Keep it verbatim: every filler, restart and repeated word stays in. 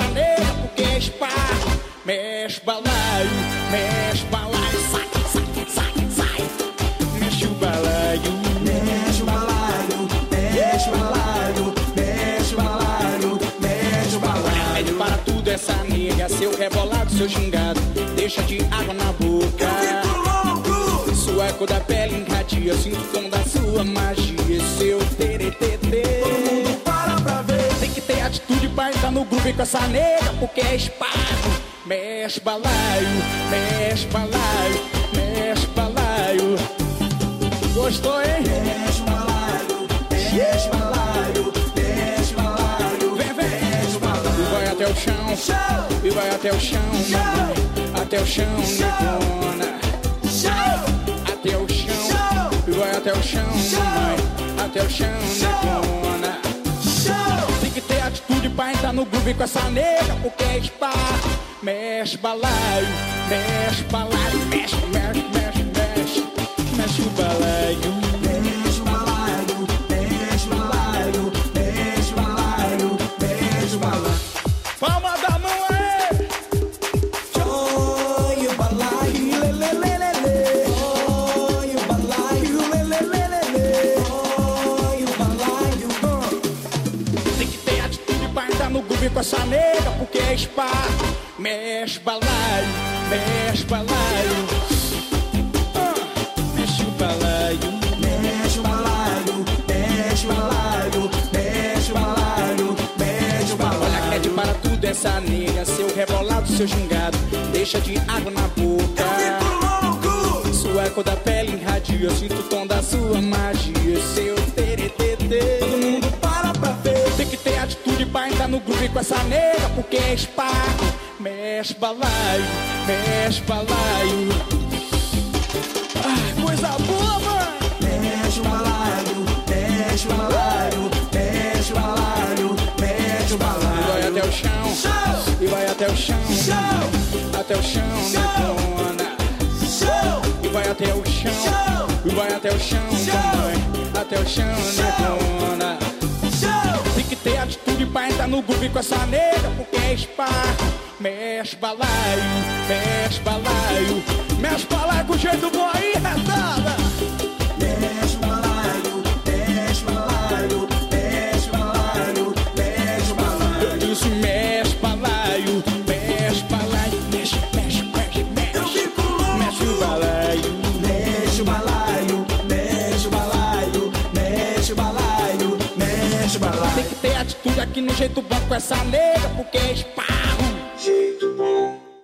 nega, porque é esparro. Mexe balaio, mexe balaio, sai, sai, sai, sai. Mexe o balaio, Mexe o balaio, mexe o balaio, mexe o balaio, mexe o balaio. pede para tudo essa nega, seu rebolado, seu gingado, deixa de água na boca. Eu fico louco. Sua cor da pele irradia, sinto o tom da sua magia, seu teretetê. Todo mundo para pra ver. Tem que ter atitude pra entrar no groove com essa nega, porque é esparro. Mexe balaio, mexe balaio, mexe balaio. Gostou, hein? Mexe o balaio, mexe o balaio, mexe o balaio, Vem, vem. mexe o balaio. E vai até o chão, Show, e vai até o chão, mamãe. Até o chão, negona. show, Até o chão, show, e vai até o chão, mamãe. Até o chão, negona. show. Tem que ter atitude pra entrar no groove com essa nega, porque é esparro. Mexe balaio, mexe balaio, mexe, mexe, mexe, mexe. Mexe o balaio. Mexe o balaio, mexe o balaio, mexe o balaio, mexe o balaio. Palma da mão aí! Oi, o balaio, lê, lê, lê, lê, lê. Oi, o balaio, lê, lê, lê, lê, lê. Oi, o balaio, oh. Tem que ter atitude pra entrar no groove com essa nega, porque é esparro. Mexe balaio, mexe balaio. Ah, mexe o balaio. Mexe o balaio, mexe o balaio, mexe o balaio, mexe o Olha, balaio. pede para tudo essa nega, seu rebolado, seu gingado, deixa de água na boca. Eu fico louco. Sua cor da pele irradia, sinto o tom da sua magia, seu teretetê. Todo mundo para pra ver. Tem que ter atitude pra entrar no groove com essa nega, porque é esparro. Mexe balaio, mexe balaio. Ai, coisa boa, mãe! Mexe o balaio, mexe o balaio, mexe o balaio, mexe o E vai balaio. até o chão, Show, e vai até o chão, show, até o chão, negona. show, E vai até o chão, show, e vai até o chão, mamãe. Até o chão, negona. show. Tem que ter atitude pra entrar no groove com essa nega, porque é esparro. Mexe balaio, mexe balaio, mexe balaio com jeito bom aí, retada. Mexe o balaio, mexe o balaio, mexe o balaio, mexe o balaio. Eu disse mexe balaio, mexe balaio, mexe, mexe, mexe, Eu mexe. fico Mexe o louco. balaio. Mexe o balaio, mexe o balaio, mexe o balaio, mexe o Tem balaio. que ter atitude aqui no jeito bom com essa nega, porque é esparro.